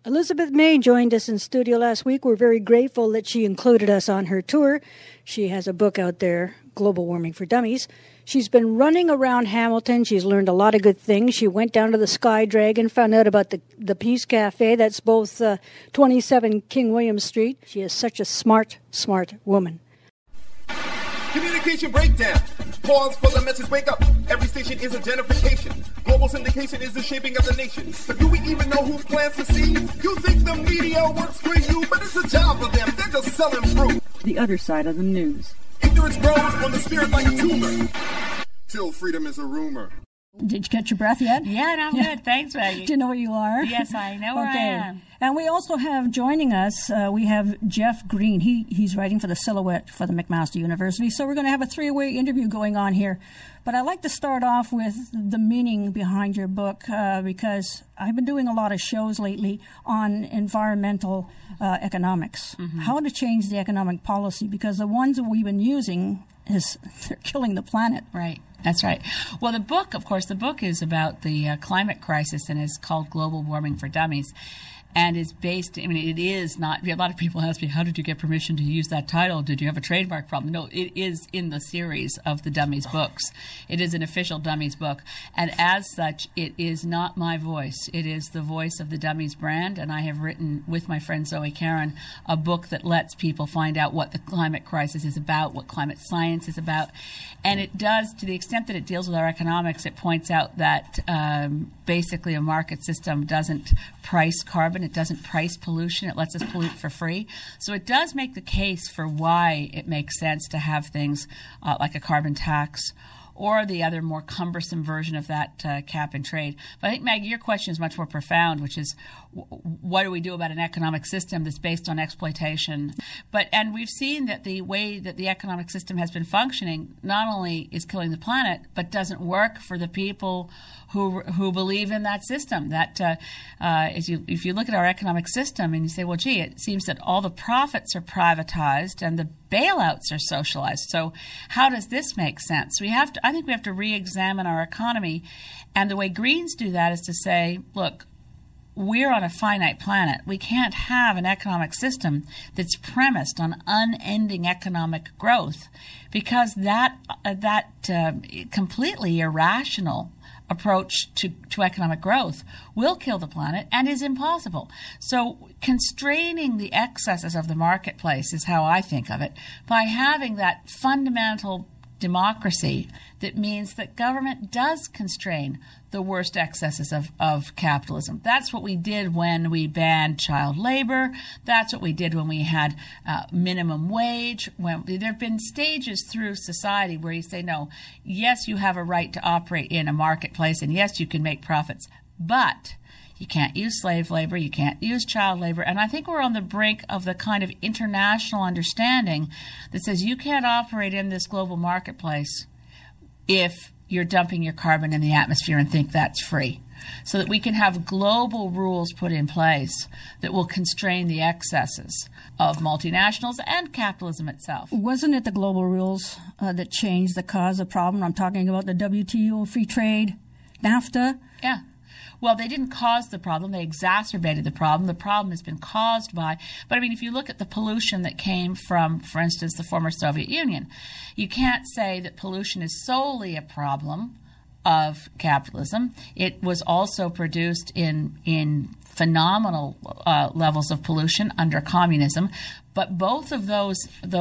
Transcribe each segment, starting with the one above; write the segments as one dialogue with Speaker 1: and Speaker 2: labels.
Speaker 1: Elizabeth May joined us in studio last week. We're very grateful that she included us on her tour. She has a book out there, Global Warming for Dummies. She's been running around Hamilton. She's learned a lot of good things. She went down to the Sky Dragon, found out about the Peace Cafe. That's both 27 King William Street. She is such a smart, smart woman.
Speaker 2: Communication breakdown. Pause for the message. Wake up. Every station is a gentrification. Global syndication is the shaping of the nation. But do we even know who plants the seed? You think the media works for you, but it's a job for them. They're just selling fruit.
Speaker 3: The other side of the news.
Speaker 2: Ignorance grows on the spirit like a tumor. Till freedom is a rumor.
Speaker 3: Did you catch your breath yet?
Speaker 4: Yeah, I'm good. Thanks, Maggie.
Speaker 3: Do you know where you are?
Speaker 4: Yes, I know where I am.
Speaker 3: And we also have joining us, we have Jeff Green. He's writing for the Silhouette for the McMaster University. So we're going to have a three-way interview going on here. But I'd like to start off with the meaning behind your book because I've been doing a lot of shows lately on environmental economics, how to change the economic policy, because the ones that we've been using they're killing the planet.
Speaker 4: Right. That's right. Well, the book is about the climate crisis and is called Global Warming for Dummies. And is based, it is not, a lot of people ask me, how did you get permission to use that title? Did you have a trademark problem? No, it is in the series of the Dummies books. It is an official Dummies book. And as such, it is not my voice. It is the voice of the Dummies brand. And I have written, with my friend Zoe Caron, a book that lets people find out what the climate crisis is about, what climate science is about. And it does, to the extent that it deals with our economics, it points out that basically a market system doesn't price carbon. It doesn't price pollution. It lets us pollute for free. So it does make the case for why it makes sense to have things like a carbon tax or the other more cumbersome version of that cap and trade. But I think, Maggie, your question is much more profound, which is what do we do about an economic system that's based on exploitation? And we've seen that the way that the economic system has been functioning not only is killing the planet, but doesn't work for the people who believe in that system. That if you look at our economic system and you say, well, gee, it seems that all the profits are privatized and the bailouts are socialized. So how does this make sense? I think we have to re-examine our economy. And the way Greens do that is to say, look, we're on a finite planet. We can't have an economic system that's premised on unending economic growth because that completely irrational approach to economic growth will kill the planet and is impossible. So constraining the excesses of the marketplace is how I think of it, by having that fundamental democracy that means that government does constrain the worst excesses of capitalism. That's what we did when we banned child labor. That's what we did when we had minimum wage. When there have been stages through society where you say, no, yes, you have a right to operate in a marketplace, and yes, you can make profits, but you can't use slave labor, you can't use child labor. And I think we're on the brink of the kind of international understanding that says you can't operate in this global marketplace if you're dumping your carbon in the atmosphere and think that's free. So that we can have global rules put in place that will constrain the excesses of multinationals and capitalism itself.
Speaker 3: Wasn't it the global rules that changed the cause of problem? I'm talking about the WTO, free trade, NAFTA.
Speaker 4: Yeah. Well, they didn't cause the problem. They exacerbated the problem. The problem has been caused by, but if you look at the pollution that came from, for instance, the former Soviet Union, you can't say that pollution is solely a problem of capitalism. It was also produced in phenomenal levels of pollution under communism. But both of those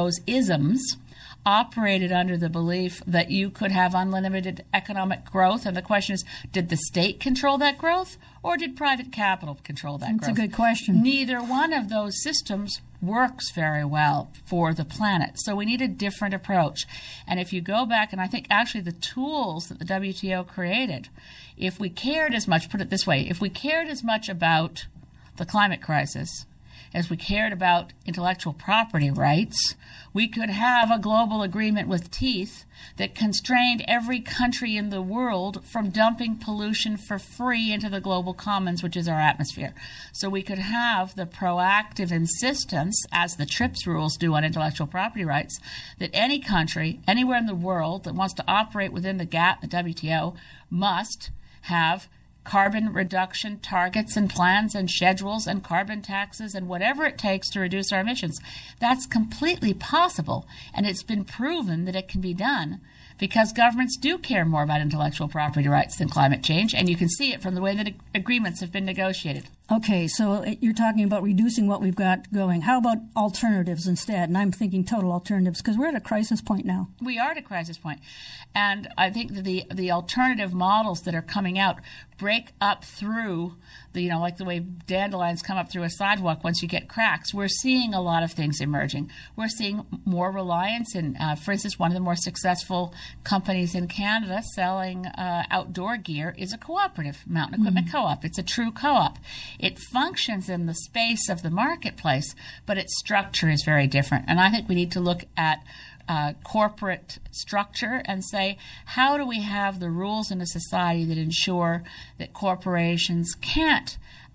Speaker 4: isms operated under the belief that you could have unlimited economic growth. And the question is, did the state control that growth or did private capital control that growth?
Speaker 3: That's a good question.
Speaker 4: Neither one of those systems works very well for the planet. So we need a different approach. And if you go back, and I think actually the tools that the WTO created, if we cared as much, put it this way, if we cared as much about the climate crisis as we cared about intellectual property rights, we could have a global agreement with teeth that constrained every country in the world from dumping pollution for free into the global commons, which is our atmosphere. So we could have the proactive insistence, as the TRIPS rules do on intellectual property rights, that any country, anywhere in the world that wants to operate within the GATT, the WTO, must have carbon reduction targets and plans and schedules and carbon taxes and whatever it takes to reduce our emissions. That's completely possible, and it's been proven that it can be done because governments do care more about intellectual property rights than climate change, and you can see it from the way that agreements have been negotiated.
Speaker 3: Okay, so you're talking about reducing what we've got going. How about alternatives instead? And I'm thinking total alternatives because we're at a crisis point now.
Speaker 4: We are at a crisis point. And I think that the alternative models that are coming out break up through like the way dandelions come up through a sidewalk once you get cracks. We're seeing a lot of things emerging. We're seeing more reliance in, for instance, one of the more successful companies in Canada selling outdoor gear is a cooperative, Mountain Equipment Co-op. It's a true co-op. It functions in the space of the marketplace, but its structure is very different. And I think we need to look at corporate structure and say, how do we have the rules in a society that ensure that corporations can't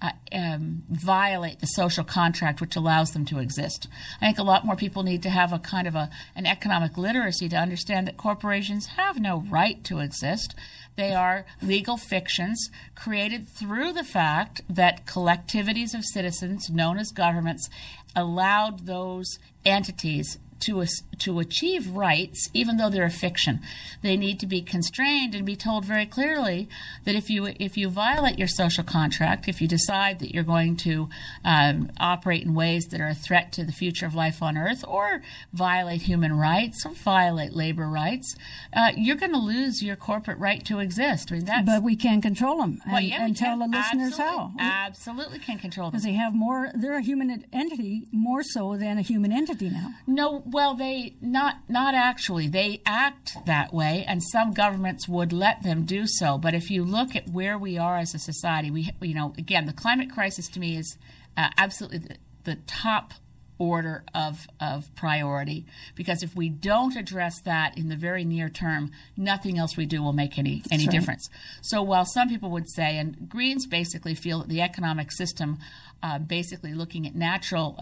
Speaker 4: violate the social contract which allows them to exist? I think a lot more people need to have a kind of an economic literacy to understand that corporations have no right to exist. They are legal fictions created through the fact that collectivities of citizens, known as governments, allowed those entities to achieve rights, even though they're a fiction. They need to be constrained and be told very clearly that if you violate your social contract, if you decide that you're going to operate in ways that are a threat to the future of life on Earth, or violate human rights, or violate labor rights, you're going to lose your corporate right to exist. I mean, but
Speaker 3: we can control them and tell the listeners how.
Speaker 4: Absolutely can control them.
Speaker 3: Because they have more. They're a human entity more so than a human entity now.
Speaker 4: No. Well, they not actually. They act that way, and some governments would let them do so. But if you look at where we are as a society, again, the climate crisis to me is absolutely the top order of priority, because if we don't address that in the very near term, nothing else we do will make any difference. So while some people would say, and Greens basically feel that the economic system, basically looking at natural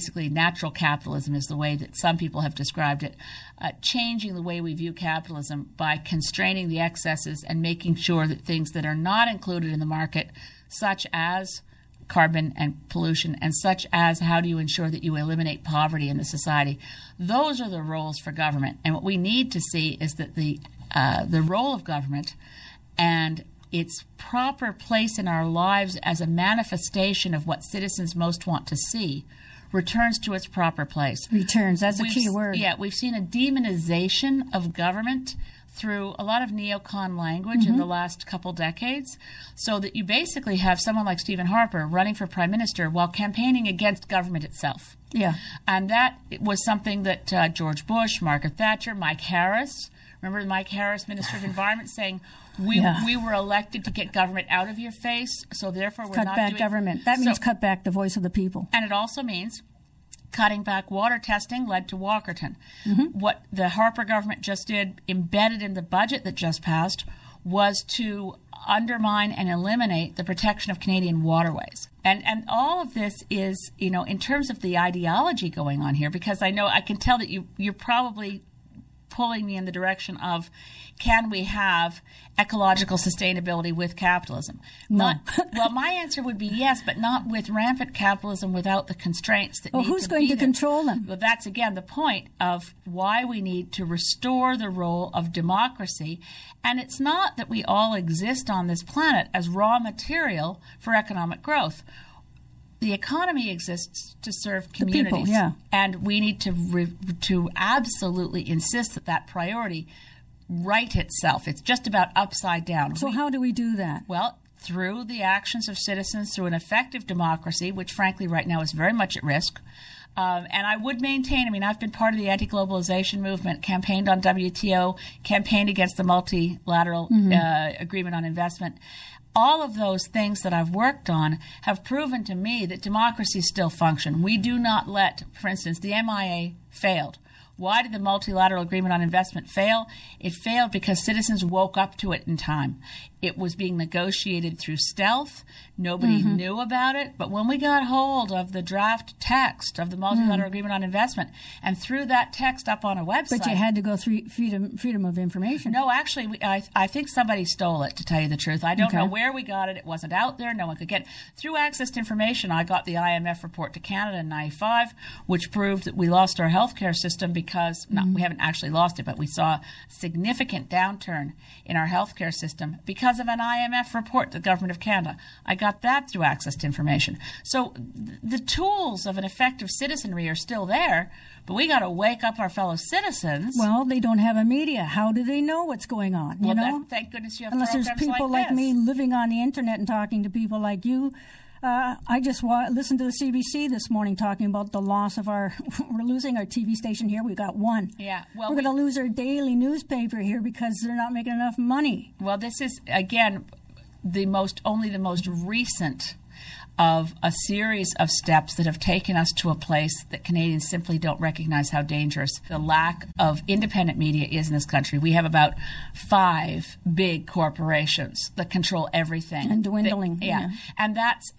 Speaker 4: capitalism is the way that some people have described it, changing the way we view capitalism by constraining the excesses and making sure that things that are not included in the market, such as carbon and pollution, and such as how do you ensure that you eliminate poverty in the society, those are the roles for government. And what we need to see is that the role of government and its proper place in our lives as a manifestation of what citizens most want to see returns to its proper place.
Speaker 3: Returns, that's a key word.
Speaker 4: Yeah, we've seen a demonization of government through a lot of neocon language in the last couple decades, so that you basically have someone like Stephen Harper running for prime minister while campaigning against government itself.
Speaker 3: Yeah.
Speaker 4: And that was something that George Bush, Margaret Thatcher, Mike Harris, remember Mike Harris, Minister of Environment, saying, we were elected to get government out of your face, so therefore we're not doing...
Speaker 3: Cut back government. That means cut back the voice of the people.
Speaker 4: And it also means cutting back water testing led to Walkerton. What the Harper government just did, embedded in the budget that just passed, was to undermine and eliminate the protection of Canadian waterways. And all of this is, in terms of the ideology going on here, because I can tell that you're probably pulling me in the direction of, can we have ecological sustainability with capitalism?
Speaker 3: No.
Speaker 4: Well, my answer would be yes, but not with rampant capitalism without the constraints that need to be there.
Speaker 3: Who's going to control them?
Speaker 4: Well, that's, again, the point of why we need to restore the role of democracy. And it's not that we all exist on this planet as raw material for economic growth. The economy exists to serve communities,
Speaker 3: the people, yeah.
Speaker 4: And we need to absolutely insist that priority right itself. It's just about upside down.
Speaker 3: So how do we do that?
Speaker 4: Well, through the actions of citizens, through an effective democracy, which frankly right now is very much at risk. And I would maintain, I've been part of the anti-globalization movement, campaigned on WTO, campaigned against the multilateral agreement on investment. All of those things that I've worked on have proven to me that democracies still function. We do not let, for instance, the MIA failed. Why did the multilateral agreement on investment fail? It failed because citizens woke up to it in time. It was being negotiated through stealth. Nobody knew about it. But when we got hold of the draft text of the multilateral agreement on investment and threw that text up on a website.
Speaker 3: But you had to go through freedom of information.
Speaker 4: No, actually, I think somebody stole it, to tell you the truth. I don't know where we got it. It wasn't out there. No one could get it. Through access to information, I got the IMF report to Canada in 95, which proved that we lost our healthcare system because, we haven't actually lost it, but we saw a significant downturn in our healthcare system because of an IMF report to the Government of Canada. I got that through access to information. So the tools of an effective citizenry are still there, but we got to wake up our fellow citizens.
Speaker 3: Well, they don't have a media. How do they know what's going on?
Speaker 4: Well, thank goodness you have
Speaker 3: Unless there's
Speaker 4: programs
Speaker 3: people like me living on the internet and talking to people like you. I just listened to the CBC this morning talking about the loss of we're losing our TV station here. We've got one.
Speaker 4: Yeah. Well,
Speaker 3: we're going to lose our daily newspaper here because they're not making enough money.
Speaker 4: Well, this is, again, only the most recent of a series of steps that have taken us to a place that Canadians simply don't recognize how dangerous the lack of independent media is in this country. We have about 5 big corporations that control everything.
Speaker 3: And dwindling.
Speaker 4: And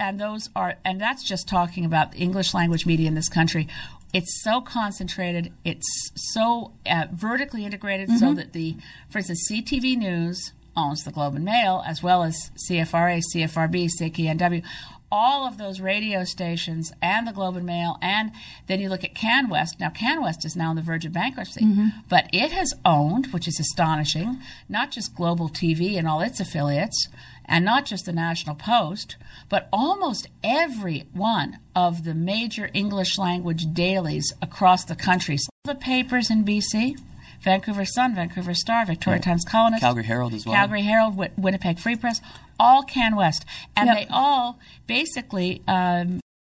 Speaker 4: that's just talking about the English language media in this country. It's so concentrated. It's so vertically integrated so that for instance, CTV News owns the Globe and Mail, as well as CFRA, CFRB, CKNW, all of those radio stations and the Globe and Mail, and then you look at CanWest. Now, CanWest is now on the verge of bankruptcy, but it has owned, which is astonishing, not just Global TV and all its affiliates, and not just the National Post, but almost every one of the major English language dailies across the country. The papers in BC, Vancouver Sun, Vancouver Star, Victoria Times Colonist,
Speaker 5: Calgary Herald as well.
Speaker 4: Calgary Herald, Winnipeg Free Press, all CanWest. And they all basically talking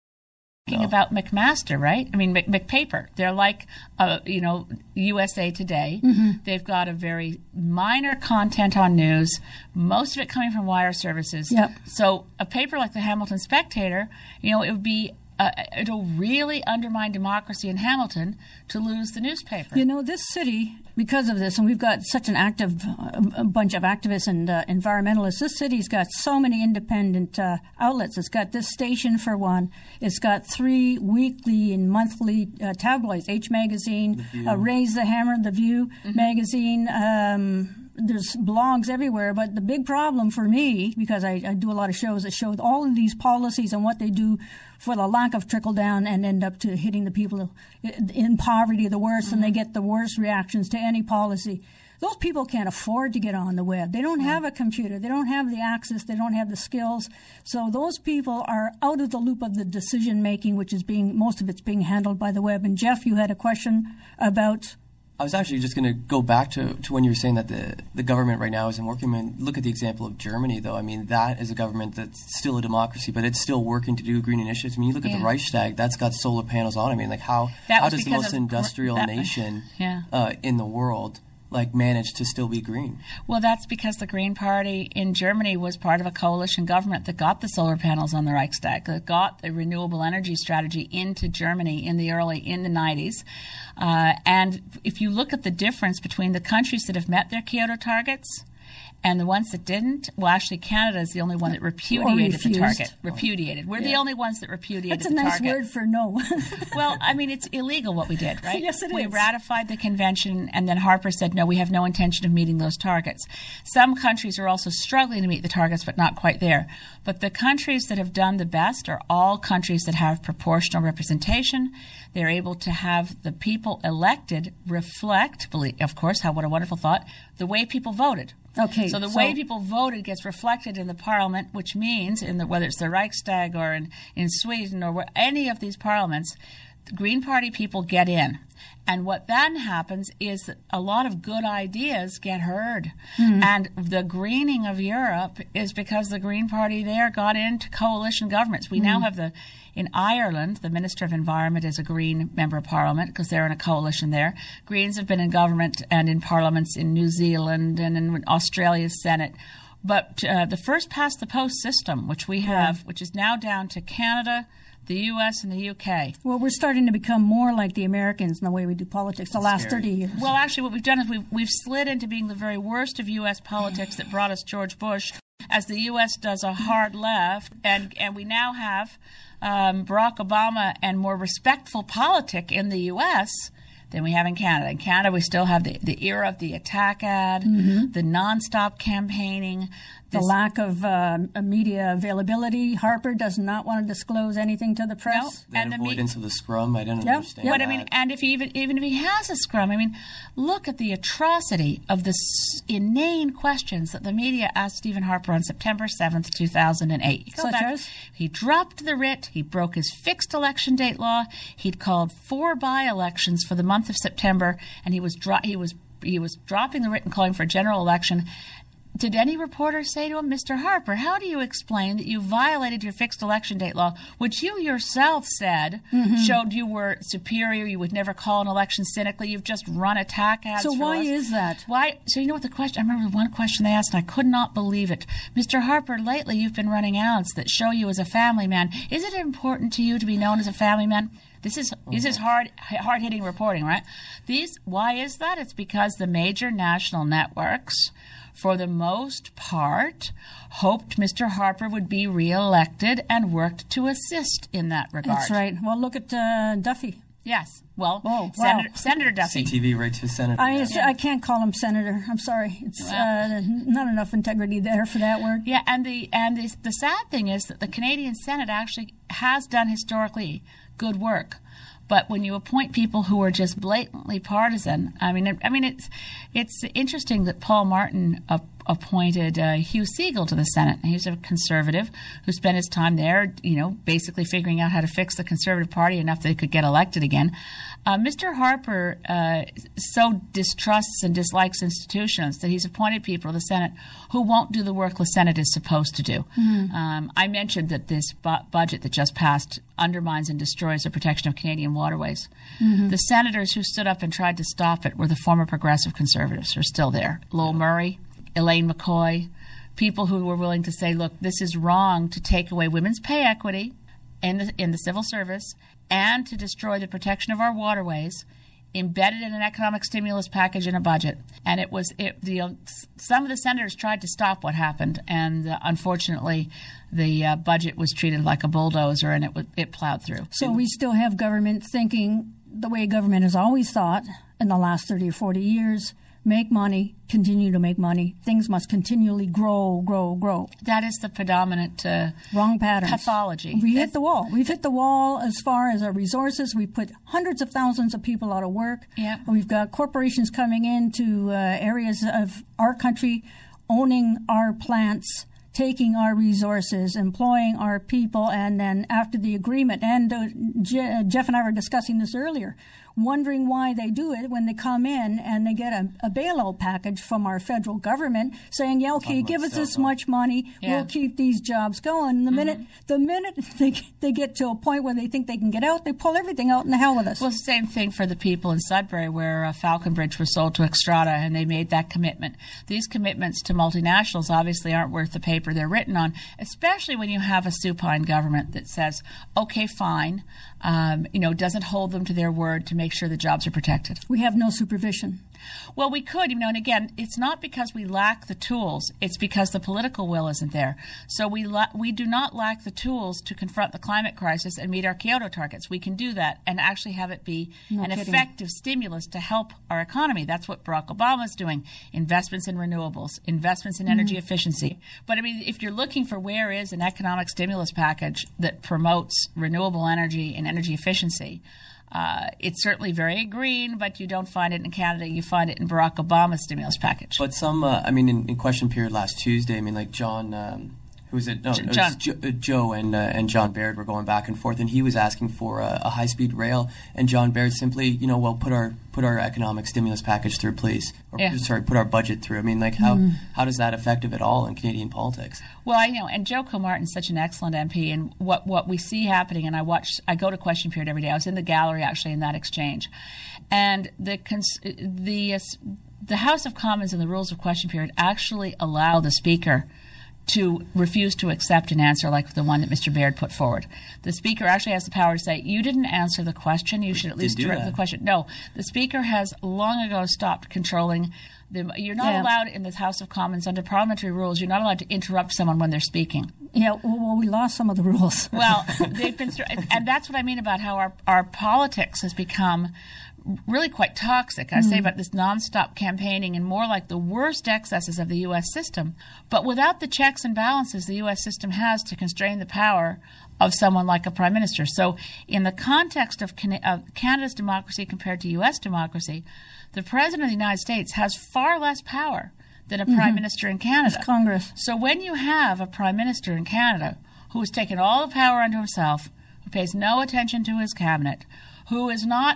Speaker 4: about McMaster, right? I mean, McPaper. They're like, USA Today. They've got a very minor content on news, most of it coming from wire services. So a paper like the Hamilton Spectator, it would be it'll really undermine democracy in Hamilton to lose the newspaper.
Speaker 3: This city, because of this, and we've got such an active bunch of activists and environmentalists, this city's got so many independent outlets. It's got this station for one. It's got 3 weekly and monthly tabloids, H Magazine, Raise the Hammer, The View magazine. There's blogs everywhere, but the big problem for me, because I do a lot of shows that show all of these policies and what they do for the lack of trickle down and end up to hitting the people in poverty the worst, and they get the worst reactions to any policy. Those people can't afford to get on the web. They don't have a computer. They don't have the access. They don't have the skills. So those people are out of the loop of the decision making, which is most of it's being handled by the web. And Jeff, you had a question about.
Speaker 5: I was actually just going to go back to when you were saying that the government right now isn't working. I mean, look at the example of Germany, though. I mean, that is a government that's still a democracy, but it's still working to do green initiatives. I mean, you look at the Reichstag, that's got solar panels on it. I mean, like how does the most industrial nation in the world manage to still be green?
Speaker 4: Well, that's because the Green Party in Germany was part of a coalition government that got the solar panels on the Reichstag, that got the renewable energy strategy into Germany in the 90s. And if you look at the difference between the countries that have met their Kyoto targets and the ones that didn't, well, actually, Canada is the only one that repudiated the target. Repudiated. We're the only ones that repudiated the target.
Speaker 3: That's a nice word for no.
Speaker 4: Well, I mean, it's illegal what we did, right?
Speaker 3: Yes, it is.
Speaker 4: We ratified the convention, and then Harper said, no, we have no intention of meeting those targets. Some countries are also struggling to meet the targets, but not quite there. But the countries that have done the best are all countries that have proportional representation. They're able to have the people elected reflect, of course, what a wonderful thought, the way people voted.
Speaker 3: Okay.
Speaker 4: So the way people voted gets reflected in the parliament, which means whether it's the Reichstag or in Sweden or any of these parliaments, the Green Party people get in. And what then happens is that a lot of good ideas get heard. And the greening of Europe is because the Green Party there got into coalition governments. We now have in Ireland, the Minister of Environment is a Green member of Parliament because they're in a coalition there. Greens have been in government and in parliaments in New Zealand and in Australia's Senate But the first past the post system, which we have, which is now down to Canada, the U.S., and the U.K.
Speaker 3: Well, we're starting to become more like the Americans in the way we do politics the last 30 years.
Speaker 4: Well, actually, what we've done is we've slid into being the very worst of U.S. politics that brought us George Bush, as the U.S. does a hard left, and we now have Barack Obama and more respectful politic in the U.S. than we have in Canada. In Canada, we still have the era of the attack ad, the nonstop campaigning,
Speaker 3: the lack of media availability. Harper does not want to disclose anything to the press.
Speaker 5: No, and avoidance of the scrum. I don't understand.
Speaker 4: But
Speaker 5: that.
Speaker 4: I mean, and if even if he has a scrum, I mean, look at the atrocity of the inane questions that the media asked Stephen Harper on September 7th, 2008.
Speaker 3: Such as?
Speaker 4: He dropped the writ. He broke his fixed election date law. He'd called 4 by-elections for the month of September, and he was dropping the writ and calling for a general election. Did any reporter say to him, Mr. Harper, how do you explain that you violated your fixed election date law, which you yourself said showed you were superior, you would never call an election cynically, you've just run attack ads
Speaker 3: So
Speaker 4: for
Speaker 3: why
Speaker 4: us?
Speaker 3: is that?
Speaker 4: Why? So you know what the question, I remember one question they asked, and I could not believe it. Mr. Harper, lately you've been running ads that show you as a family man. Is it important to you to be known as a family man? This is hard-hitting reporting, right? Why is that? It's because the major national networks, for the most part, hoped Mr. Harper would be reelected and worked to assist in that regard.
Speaker 3: That's right. Well, look at Duffy.
Speaker 4: Yes. Well,
Speaker 3: wow.
Speaker 4: Senator Duffy.
Speaker 5: CTV right to Senator.
Speaker 3: I can't call him senator. I'm sorry. It's not enough integrity there for that word.
Speaker 4: Yeah, and the sad thing is that the Canadian Senate actually has done historically good work. But when you appoint people who are just blatantly partisan, I mean, it's interesting that Paul Martin appointed Hugh Segal to the Senate. He's a conservative who spent his time there, basically figuring out how to fix the Conservative Party enough that he could get elected again. Mr. Harper so distrusts and dislikes institutions that he's appointed people to the Senate who won't do the work the Senate is supposed to do. I mentioned that this budget that just passed undermines and destroys the protection of Canadian waterways. The senators who stood up and tried to stop it were the former progressive conservatives who are still there. Lowell Murray, Elaine McCoy, people who were willing to say, look, this is wrong to take away women's pay equity in the civil service and to destroy the protection of our waterways, embedded in an economic stimulus package in a budget. And some of the senators tried to stop what happened, and unfortunately the budget was treated like a bulldozer, and it plowed through.
Speaker 3: So we still have government thinking the way government has always thought in the last 30 or 40 years, make money, continue to make money. Things must continually grow.
Speaker 4: That is the predominant
Speaker 3: wrong patterns.
Speaker 4: Pathology.
Speaker 3: We hit the wall. We've hit the wall as far as our resources. We put hundreds of thousands of people out of work.
Speaker 4: Yeah.
Speaker 3: We've got corporations coming into areas of our country, owning our plants, taking our resources, employing our people, and then after the agreement, and Jeff and I were discussing this earlier, wondering why they do it when they come in and they get a bailout package from our federal government saying, yeah, okay, give us this much money, we'll keep these jobs going. And the minute they get to a point where they think they can get out, they pull everything out and the hell with us.
Speaker 4: Well, it's the same thing for the people in Sudbury where Falconbridge was sold to Xstrata, and they made that commitment. These commitments to multinationals obviously aren't worth the paper they're written on, especially when you have a supine government that says, okay, fine, doesn't hold them to their word to make sure the jobs are protected.
Speaker 3: We have no supervision.
Speaker 4: Well, we could, and again, it's not because we lack the tools, it's because the political will isn't there. So we do not lack the tools to confront the climate crisis and meet our Kyoto targets. We can do that and actually have it be effective stimulus to help our economy. That's what Barack Obama is doing. Investments in renewables, investments in energy efficiency. But if you're looking for where is an economic stimulus package that promotes renewable energy and energy efficiency, it's certainly very green, but you don't find it in Canada. You find it in Barack Obama's stimulus package.
Speaker 5: But some, in question period last Tuesday, like John, who was it? No,
Speaker 4: John.
Speaker 5: It was Joe and John Baird were going back and forth, and he was asking for a high-speed rail, and John Baird simply, put our economic stimulus package through, please. Put our budget through. How does that affect it at all in Canadian politics?
Speaker 4: Well, I know, and Joe Kilmartin's such an excellent MP, and what we see happening, and I go to question period every day. I was in the gallery actually in that exchange, and the House of Commons and the rules of question period actually allow the Speaker to refuse to accept an answer like the one that Mr. Baird put forward. The Speaker actually has the power to say, you didn't answer the question, you should at least direct the question. No, the Speaker has long ago stopped controlling. You're not allowed in the House of Commons, under parliamentary rules, you're not allowed to interrupt someone when they're speaking.
Speaker 3: Yeah, well, we lost some of the rules.
Speaker 4: Well, they've been, and that's what I mean about how our politics has become really quite toxic. I say about this nonstop campaigning and more like the worst excesses of the U.S. system, but without the checks and balances the U.S. system has to constrain the power of someone like a prime minister. So in the context of Canada's democracy compared to U.S. democracy, the President of the United States has far less power than a prime minister in Canada.
Speaker 3: It's Congress.
Speaker 4: So when you have a prime minister in Canada who has taken all the power unto himself, who pays no attention to his cabinet, who is not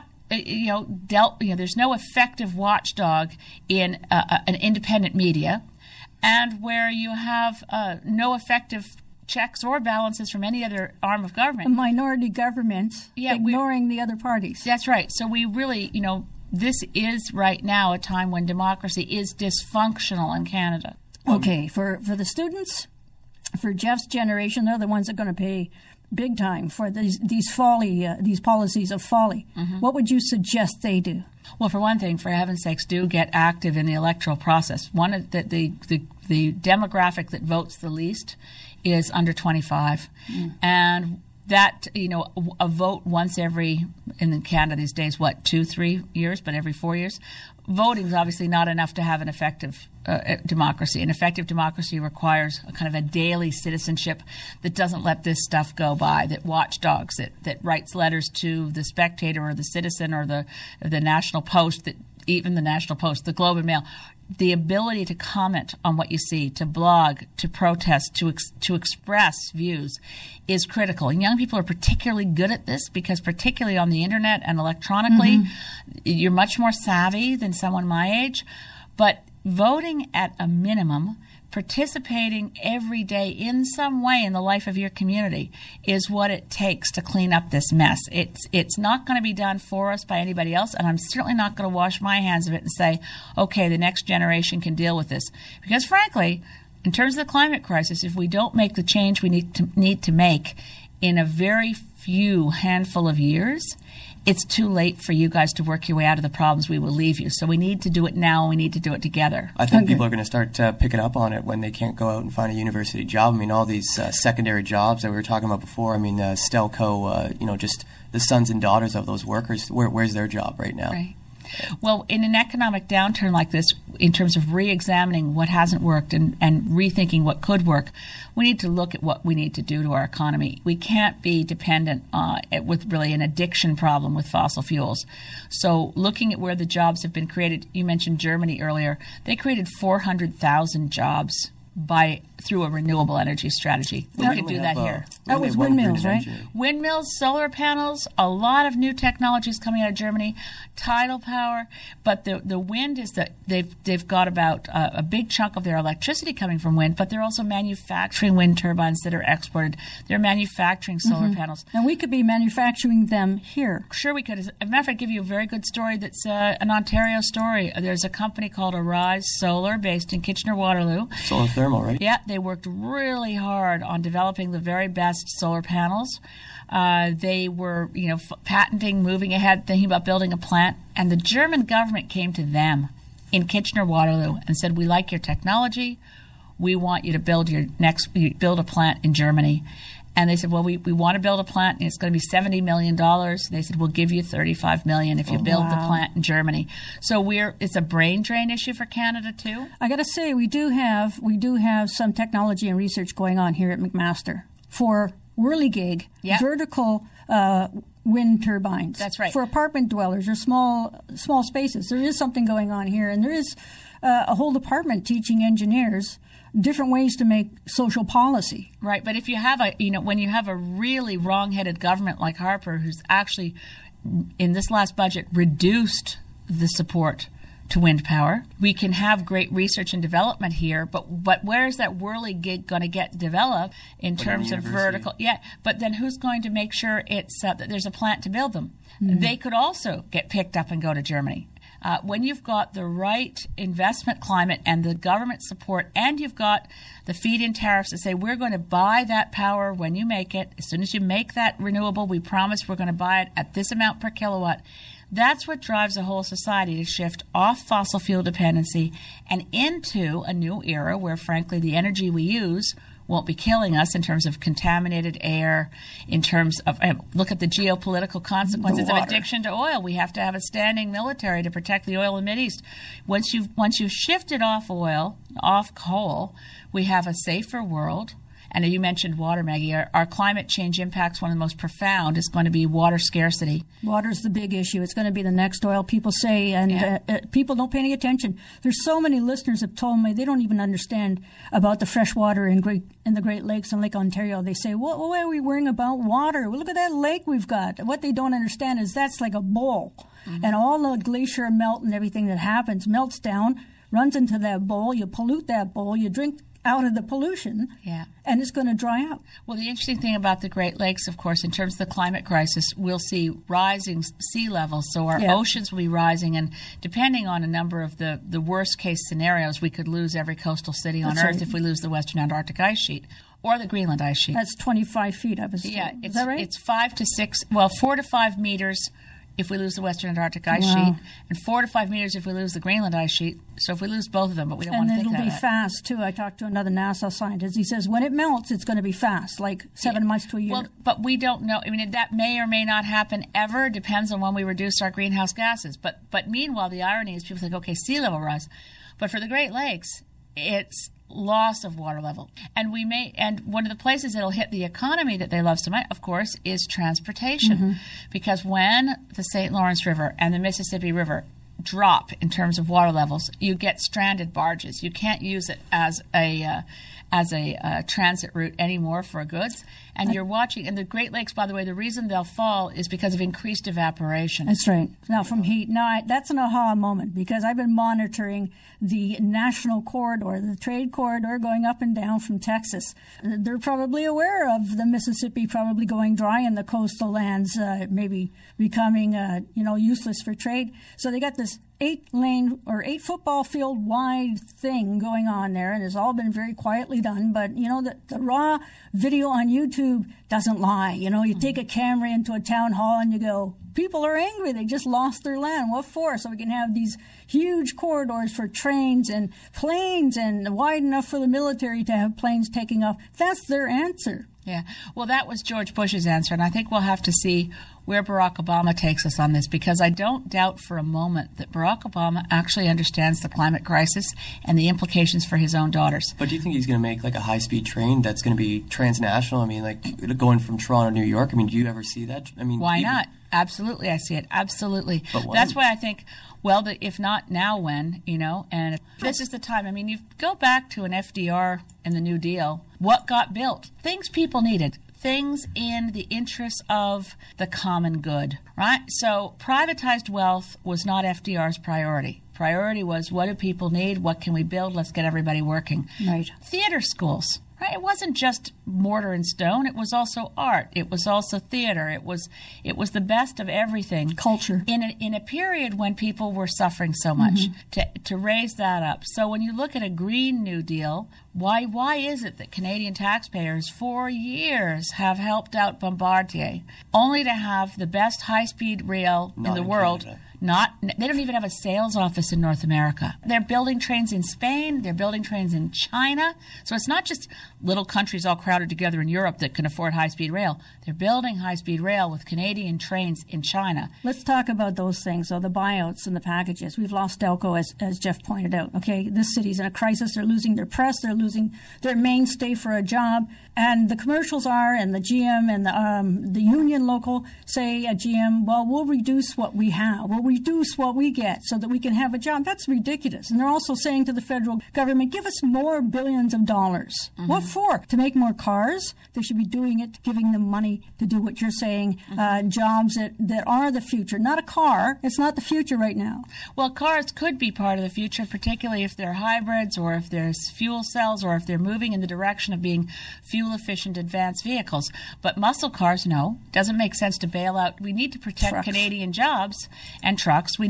Speaker 4: there's no effective watchdog in an independent media, and where you have no effective checks or balances from any other arm of government.
Speaker 3: A minority government ignoring the other parties.
Speaker 4: That's right. So we really, this is right now a time when democracy is dysfunctional in Canada.
Speaker 3: Okay, for the students, for Jeff's generation, they're the ones that are going to pay big time for these policies of folly. What would you suggest they do?
Speaker 4: Well, for one thing, for heaven's sakes, do get active in the electoral process. One of the demographic that votes the least is under 25, and that a vote once every, in Canada these days, 2-3 years, but every 4 years. Voting is obviously not enough to have an effective democracy. An effective democracy requires a kind of a daily citizenship that doesn't let this stuff go by, that watchdogs, that writes letters to the Spectator or the Citizen or the National Post, that even the National Post, the Globe and Mail. The ability to comment on what you see, to blog, to protest, to express views is critical. And young people are particularly good at this because particularly on the internet and electronically, you're much more savvy than someone my age. But voting at a minimum, participating every day in some way in the life of your community is what it takes to clean up this mess. It's not going to be done for us by anybody else, and I'm certainly not going to wash my hands of it and say, okay, the next generation can deal with this. Because frankly, in terms of the climate crisis, if we don't make the change we need to make in a very few handful of years, it's too late for you guys to work your way out of the problems. We will leave you. So we need to do it now, and we need to do it together.
Speaker 5: I think people are going to start picking up on it when they can't go out and find a university job. I mean, all these secondary jobs that we were talking about before, I mean, Stelco, just the sons and daughters of those workers, where's their job right now?
Speaker 4: Right. Well, in an economic downturn like this, in terms of re-examining what hasn't worked and rethinking what could work, we need to look at what we need to do to our economy. We can't be dependent with really an addiction problem with fossil fuels. So looking at where the jobs have been created, you mentioned Germany earlier, they created 400,000 jobs through a renewable energy strategy. We could do that here.
Speaker 3: That was windmills, right?
Speaker 4: Windmills, solar panels, a lot of new technologies coming out of Germany, tidal power. But the wind is that they've got about a big chunk of their electricity coming from wind, but they're also manufacturing wind turbines that are exported. They're manufacturing solar panels.
Speaker 3: And we could be manufacturing them here.
Speaker 4: Sure we could. As a matter of fact, I'll give you a very good story that's an Ontario story. There's a company called Arise Solar based in Kitchener-Waterloo.
Speaker 5: Solar thermal, right?
Speaker 4: Yeah, they worked really hard on developing the very best solar panels. They were, patenting, moving ahead, thinking about building a plant. And the German government came to them in Kitchener-Waterloo and said, we like your technology. We want you to build a plant in Germany. And they said, well, we want to build a plant, and it's going to be $70 million. They said, we'll give you $35 million if you build the plant in Germany. So it's a brain drain issue for Canada too.
Speaker 3: I got to say, we do have some technology and research going on here at McMaster for whirligig, vertical wind turbines.
Speaker 4: That's right.
Speaker 3: For apartment dwellers or small spaces. There is something going on here, and there is a whole department teaching engineers different ways to make social policy.
Speaker 4: Right, but if you have when you have a really wrong-headed government like Harper, who's actually in this last budget reduced the support to wind power, we can have great research and development here, but where is that whirligig going to get developed in terms of vertical? Yeah, but then who's going to make sure it's that there's a plant to build them? They could also get picked up and go to Germany. When you've got the right investment climate and the government support, and you've got the feed-in tariffs that say we're going to buy that power when you make it, as soon as you make that renewable, we promise we're going to buy it at this amount per kilowatt. That's what drives the whole society to shift off fossil fuel dependency and into a new era where, frankly, the energy we use won't be killing us in terms of contaminated air, in terms of, look at the geopolitical consequences of addiction to oil. We have to have a standing military to protect the oil in the Mideast. Once you've shifted off oil, off coal, we have a safer world. And you mentioned water, Maggie. Our climate change impacts, one of the most profound, is going to be water scarcity.
Speaker 3: Water's the big issue. It's going to be the next oil, people say, and people don't pay any attention. There's so many listeners have told me they don't even understand about the fresh water in the Great Lakes and Lake Ontario. They say, what are we worrying about water? Well, look at that lake we've got. What they don't understand is that's like a bowl. Mm-hmm. And all the glacier melt and everything that happens melts down, runs into that bowl. You pollute that bowl. You drink out of the pollution, and it's going to dry up.
Speaker 4: Well, the interesting thing about the Great Lakes, of course, in terms of the climate crisis, we'll see rising sea levels, so our oceans will be rising, and depending on a number of the worst-case scenarios, we could lose every coastal city on Earth if we lose the Western Antarctic ice sheet or the Greenland ice sheet.
Speaker 3: That's 25 feet, I was saying. Is that right?
Speaker 4: It's 4 to 5 meters if we lose the Western Antarctic ice sheet, and 4 to 5 meters if we lose the Greenland ice sheet. So if we lose both of them, but we don't want to think that.
Speaker 3: And it'll be fast, too. I talked to another NASA scientist. He says when it melts, it's going to be fast, like 7 months to a year.
Speaker 4: Well, but we don't know. I mean, that may or may not happen ever. Depends on when we reduce our greenhouse gases. But meanwhile, the irony is people think, okay, sea level rise. But for the Great Lakes, it's loss of water level. And one of the places it'll hit the economy that they love so much, of course, is transportation. Mm-hmm. Because when the St. Lawrence River and the Mississippi River drop in terms of water levels, you get stranded barges. You can't use it as a transit route anymore for goods. And you're watching, and the Great Lakes, by the way, the reason they'll fall is because of increased evaporation.
Speaker 3: That's right. Now, from heat. Now, that's an aha moment, because I've been monitoring the national corridor, the trade corridor going up and down from Texas. They're probably aware of the Mississippi probably going dry and the coastal lands maybe becoming, useless for trade. So they got this 8-lane or 8 football field wide thing going on there, and it's all been very quietly done. But the raw video on YouTube doesn't lie. You take a camera into a town hall and you go, people are angry. They just lost their land. What for? So we can have these huge corridors for trains and planes, and wide enough for the military to have planes taking off. That's their answer.
Speaker 4: Yeah. Well, that was George Bush's answer, and I think we'll have to see where Barack Obama takes us on this, because I don't doubt for a moment that Barack Obama actually understands the climate crisis and the implications for his own daughters.
Speaker 5: But do you think he's going to make like a high-speed train that's going to be transnational? I mean, like going from Toronto to New York? I mean, do you ever see that? I mean,
Speaker 4: why not? Absolutely, I see it. Absolutely.
Speaker 5: But when?
Speaker 4: That's why I think, if not now, when, and this is the time. I mean, you go back to an FDR and the New Deal. What got built? Things people needed. Things in the interests of the common good, right? So privatized wealth was not FDR's priority. Priority was, what do people need? What can we build? Let's get everybody working.
Speaker 3: Right.
Speaker 4: Theater schools. Right? It wasn't just mortar and stone. It was also art. It was also theater. It was the best of everything.
Speaker 3: Culture.
Speaker 4: In a period when people were suffering so much, to raise that up. So when you look at a Green New Deal, why is it that Canadian taxpayers for years have helped out Bombardier, only to have the best high-speed rail in the world?
Speaker 5: Canada.
Speaker 4: They don't even have a sales office in North America. They're building trains in Spain. They're building trains in China. So it's not just little countries all crowded together in Europe that can afford high-speed rail. They're building high-speed rail with Canadian trains in China.
Speaker 3: Let's talk about those things, the buyouts and the packages. We've lost Delco, as Jeff pointed out. Okay, this city's in a crisis. They're losing their press. They're losing their mainstay for a job. And the commercials and the GM and the union local say at GM, well, we'll reduce what we have. We'll reduce what we get so that we can have a job. That's ridiculous. And they're also saying to the federal government, give us more billions of dollars. Mm-hmm. What for? To make more cars? They should be doing it, giving them money to do what you're saying, jobs that are the future. Not a car. It's not the future right now.
Speaker 4: Well, cars could be part of the future, particularly if they're hybrids or if there's fuel cells or if they're moving in the direction of being fuel-efficient advanced vehicles. But muscle cars, no. Doesn't make sense to bail out. We need to protect
Speaker 3: trucks.
Speaker 4: Canadian jobs and trucks. We need to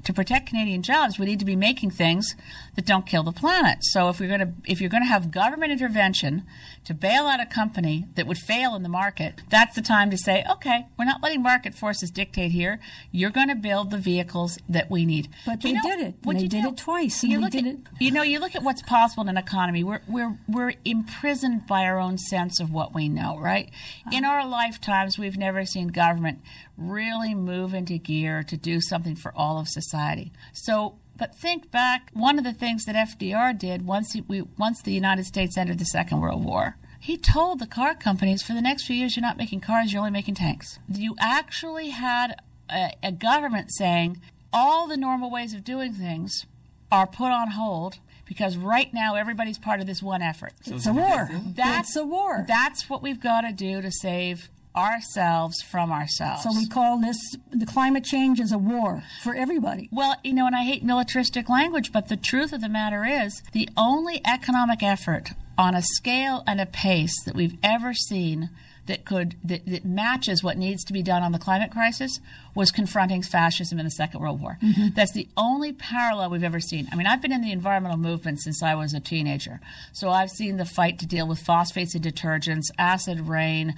Speaker 4: to protect Canadian jobs, we need to be making things that don't kill the planet. So if you're going to have government intervention to bail out a company that would fail in the market, that's the time to say, okay, we're not letting market forces dictate here. You're going to build the vehicles that we need.
Speaker 3: But they did it. They did it twice.
Speaker 4: You look at what's possible in an economy. We're imprisoned by our own sense of what we know, right? In our lifetimes, we've never seen government really move into gear to do something for all of society. So, but think back, one of the things that FDR did once the United States entered the Second World War, he told the car companies, for the next few years, you're not making cars, you're only making tanks. You actually had a government saying all the normal ways of doing things are put on hold because right now everybody's part of this one effort.
Speaker 3: So it's a war. That's a war.
Speaker 4: That's what we've got to do to save ourselves from ourselves.
Speaker 3: So we call this, the climate change is a war for everybody.
Speaker 4: Well, and I hate militaristic language, but the truth of the matter is the only economic effort on a scale and a pace that we've ever seen that matches what needs to be done on the climate crisis was confronting fascism in the Second World War. Mm-hmm. That's the only parallel we've ever seen. I mean, I've been in the environmental movement since I was a teenager. So I've seen the fight to deal with phosphates in detergents, acid rain,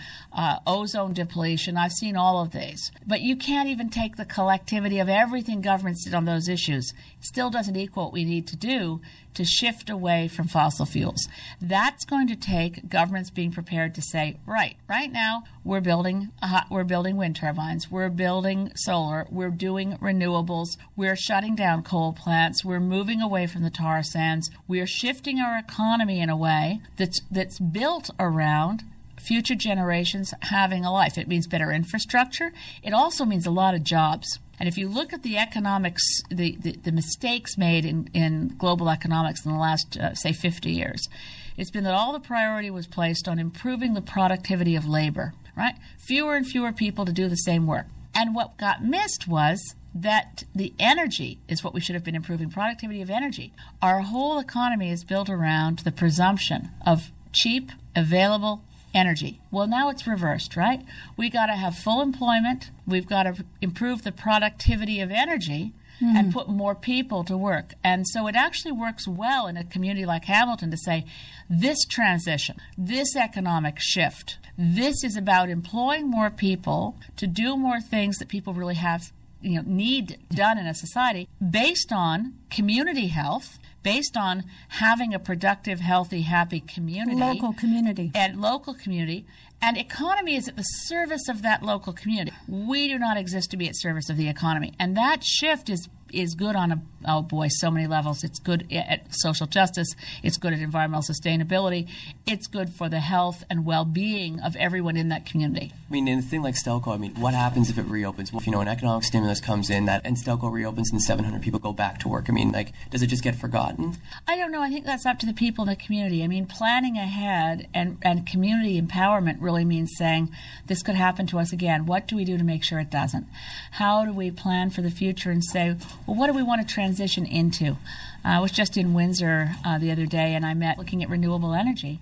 Speaker 4: ozone depletion. I've seen all of these. But you can't even take the collectivity of everything governments did on those issues. It still doesn't equal what we need to do to shift away from fossil fuels. That's going to take governments being prepared to say, right now we're building wind turbines, we're building solar, we're doing renewables, we're shutting down coal plants, we're moving away from the tar sands, we're shifting our economy in a way that's built around future generations having a life. It means better infrastructure. It also means a lot of jobs. And if you look at the economics, the mistakes made in global economics in the last, say, 50 years, it's been that all the priority was placed on improving the productivity of labor, right? Fewer and fewer people to do the same work. And what got missed was that the energy is what we should have been improving, productivity of energy. Our whole economy is built around the presumption of cheap, available energy. Well, now it's reversed, right? We got to have full employment. We've got to improve the productivity of energy and put more people to work. And so it actually works well in a community like Hamilton to say, this transition, this economic shift, this is about employing more people to do more things that people really have, need done in a society based on community health, based on having a productive, healthy, happy community.
Speaker 3: Local community.
Speaker 4: And local community. And economy is at the service of that local community. We do not exist to be at service of the economy. And that shift is good on so many levels. It's good at social justice. It's good at environmental sustainability. It's good for the health and well-being of everyone in that community.
Speaker 5: I mean, in a thing like Stelco, what happens if it reopens? Well, if, an economic stimulus comes in and Stelco reopens and 700 people go back to work, does it just get forgotten?
Speaker 4: I don't know. I think that's up to the people in the community. Planning ahead and community empowerment really means saying, this could happen to us again. What do we do to make sure it doesn't? How do we plan for the future and say, well, what do we want to transition into? I was just in Windsor the other day, and I met looking at renewable energy.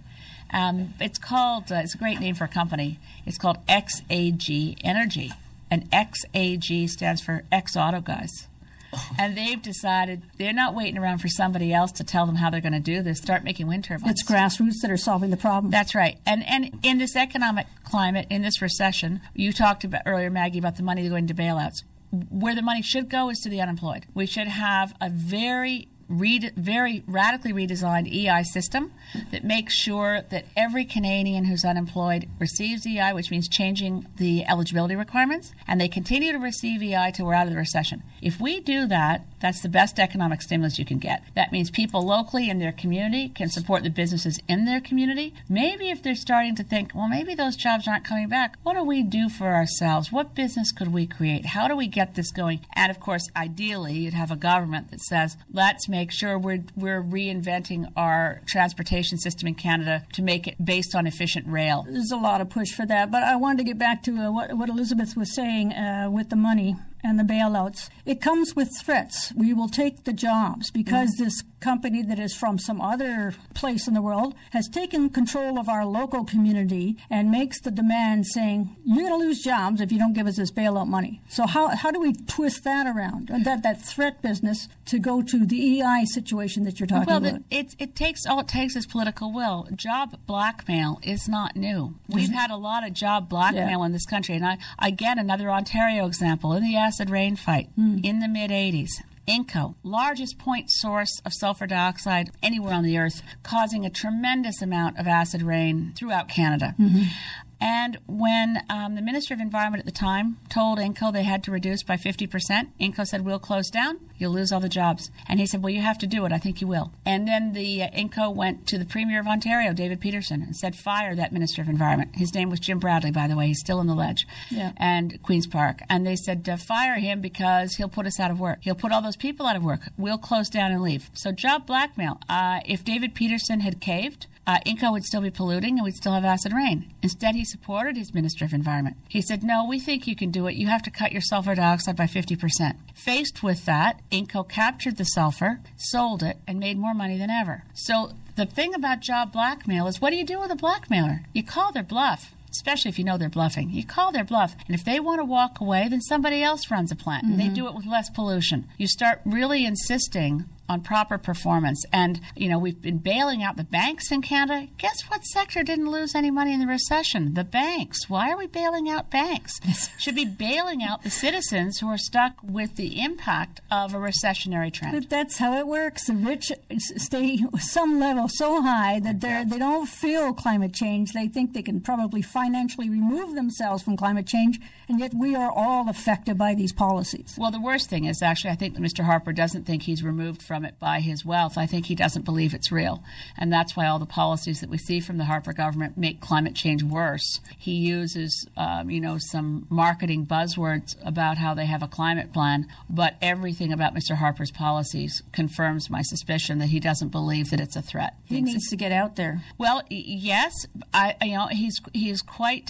Speaker 4: It's a great name for a company. It's called XAG Energy, and XAG stands for Ex-Auto Guys. And they've decided they're not waiting around for somebody else to tell them how they're going to do this. Start making wind turbines.
Speaker 3: It's grassroots that are solving the problem.
Speaker 4: That's right. And in this economic climate, in this recession, you talked about earlier, Maggie, about the money going to bailouts. Where the money should go is to the unemployed. We should have a very radically redesigned EI system that makes sure that every Canadian who's unemployed receives EI, which means changing the eligibility requirements, and they continue to receive EI till we're out of the recession. If we do that, that's the best economic stimulus you can get. That means people locally in their community can support the businesses in their community. Maybe if they're starting to think, well, maybe those jobs aren't coming back, what do we do for ourselves? What business could we create? How do we get this going? And of course, ideally, you'd have a government that says, let's make sure we're reinventing our transportation system in Canada to make it based on efficient rail.
Speaker 3: There's a lot of push for that, but I wanted to get back to what Elizabeth was saying with the money. and the bailouts, it comes with threats. We will take the jobs because this company that is from some other place in the world has taken control of our local community and makes the demand saying, you're going to lose jobs if you don't give us this bailout money. So how do we twist that around, that threat business, to go to the EI situation that you're talking about?
Speaker 4: Well, all it takes is political will. Job blackmail is not new. We've had a lot of job blackmail in this country. And again, another Ontario example, in the acid rain fight in the mid-'80s. Inco, largest point source of sulfur dioxide anywhere on the earth, causing a tremendous amount of acid rain throughout Canada. And when the Minister of Environment at the time told Inco they had to reduce by 50%, Inco said, we'll close down, you'll lose all the jobs. And he said, well, you have to do it, I think you will. And then the Inco went to the Premier of Ontario, David Peterson, and said, fire that Minister of Environment. His name was Jim Bradley, by the way, he's still in the ledge, and Queen's Park. And they said, fire him because he'll put us out of work. He'll put all those people out of work. We'll close down and leave. So job blackmail. If David Peterson had caved, Inco would still be polluting and we'd still have acid rain. Instead, he supported his Minister of Environment. He said, no, we think you can do it. You have to cut your sulfur dioxide by 50%. Faced with that, Inco captured the sulfur, sold it, and made more money than ever. So the thing about job blackmail is, what do you do with a blackmailer? You call their bluff. Especially if you know they're bluffing. You call their bluff. And if they want to walk away, then somebody else runs a plant. And they do it with less pollution. You start really insisting on proper performance. And, we've been bailing out the banks in Canada. Guess what sector didn't lose any money in the recession? The banks. Why are we bailing out banks? Should be bailing out the citizens who are stuck with the impact of a recessionary trend.
Speaker 3: But that's how it works. The rich stay some level so high that they don't feel climate change. They think they can probably financially remove themselves from climate change, and yet we are all affected by these policies.
Speaker 4: Well, the worst thing is, actually, I think that Mr. Harper doesn't think he's removed from it by his wealth. I think he doesn't believe it's real. And that's why all the policies that we see from the Harper government make climate change worse. He uses, some marketing buzzwords about how they have a climate plan, but everything about Mr. Harper's policies confirms my suspicion that he doesn't believe that it's a threat.
Speaker 3: He needs to get out there.
Speaker 4: Well, yes, he's quite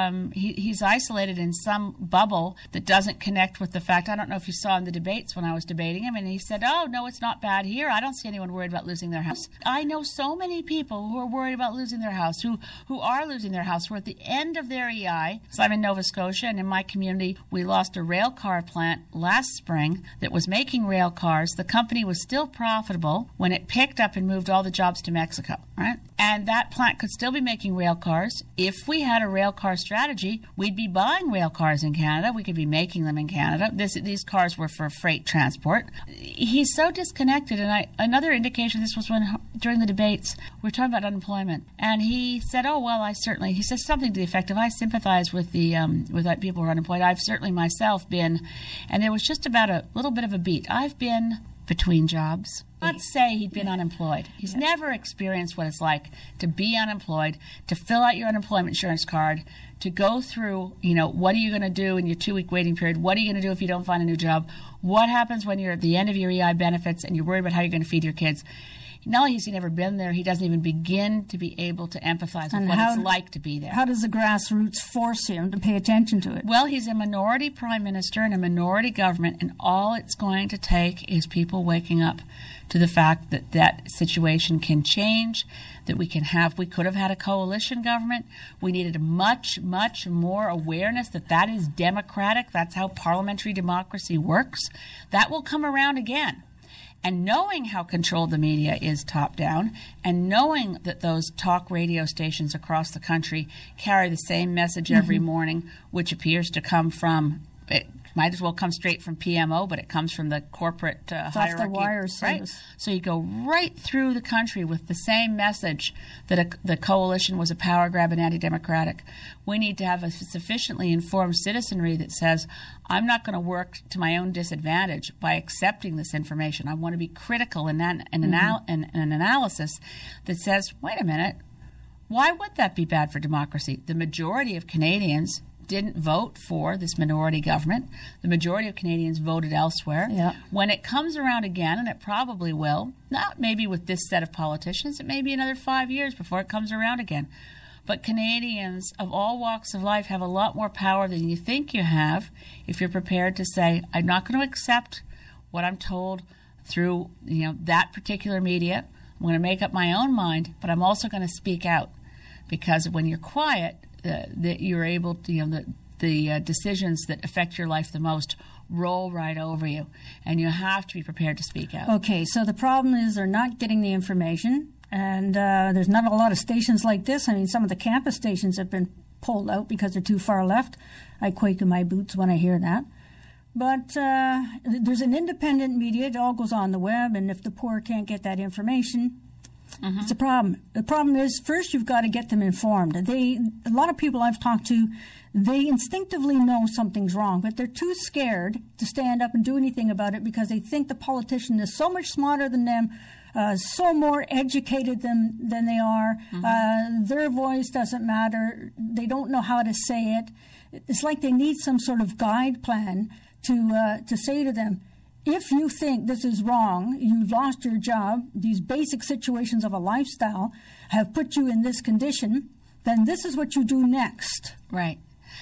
Speaker 4: he's isolated in some bubble that doesn't connect with the fact. I don't know if you saw in the debates when I was debating him, and he said, "Oh no, it's not bad here. I don't see anyone worried about losing their house." I know so many people who are worried about losing their house, who are losing their house, who are at the end of their EI. So I'm in Nova Scotia, and in my community, we lost a rail car plant last spring that was making rail cars. The company was still profitable when it picked up and moved all the jobs to Mexico, right? And that plant could still be making rail cars. If we had a rail car strategy, we'd be buying rail cars in Canada. We could be making them in Canada. These cars were for freight transport. He's so disconnected. And another indication, this was when during the debates, we were talking about unemployment. And he said, oh, well, he says something to the effect of, I sympathize with that people who are unemployed. I've certainly myself been, and there was just about a little bit of a beat. I've been between jobs. Let's say he'd been unemployed. He's never experienced what it's like to be unemployed, to fill out your unemployment insurance card, to go through, what are you going to do in your 2-week waiting period? What are you going to do if you don't find a new job? What happens when you're at the end of your EI benefits and you're worried about how you're going to feed your kids? Not only has he never been there, he doesn't even begin to be able to empathize with what it's like to be there.
Speaker 3: How does the grassroots force him to pay attention to it?
Speaker 4: Well, he's a minority prime minister and a minority government, and all it's going to take is people waking up to the fact that that situation can change, that we could have had a coalition government. We needed a much, much more awareness that is democratic. That's how parliamentary democracy works. That will come around again. And knowing how controlled the media is top down, and knowing that those talk radio stations across the country carry the same message every morning, which appears to come from, it might as well come straight from PMO, but it comes from the corporate hierarchy.
Speaker 3: Off the wire
Speaker 4: right? So you go right through the country with the same message that the coalition was a power grab and anti-democratic. We need to have a sufficiently informed citizenry that says, I'm not going to work to my own disadvantage by accepting this information. I want to be critical in an analysis that says, wait a minute, why would that be bad for democracy? The majority of Canadians didn't vote for this minority government. The majority of Canadians voted elsewhere.
Speaker 3: Yeah.
Speaker 4: When it comes around again, and it probably will, not maybe with this set of politicians, it may be another 5 years before it comes around again. But Canadians of all walks of life have a lot more power than you think you have if you're prepared to say, I'm not going to accept what I'm told through that particular media. I'm going to make up my own mind, but I'm also going to speak out, because when you're quiet, that you're able to, the decisions that affect your life the most roll right over you, and you have to be prepared to speak out.
Speaker 3: Okay, so the problem is they're not getting the information, and there's not a lot of stations like this. I mean, some of the campus stations have been pulled out because they're too far left. I quake in my boots when I hear that. But there's an independent media. It all goes on the web, and if the poor can't get that information, it's a problem. The problem is, first, you've got to get them informed. A lot of people I've talked to, they instinctively know something's wrong, but they're too scared to stand up and do anything about it because they think the politician is so much smarter than them, so more educated than they are. Their voice doesn't matter. They don't know how to say it. It's like they need some sort of guide plan to say to them, if you think this is wrong, you've lost your job, these basic situations of a lifestyle have put you in this condition, then this is what you do next.
Speaker 4: Right.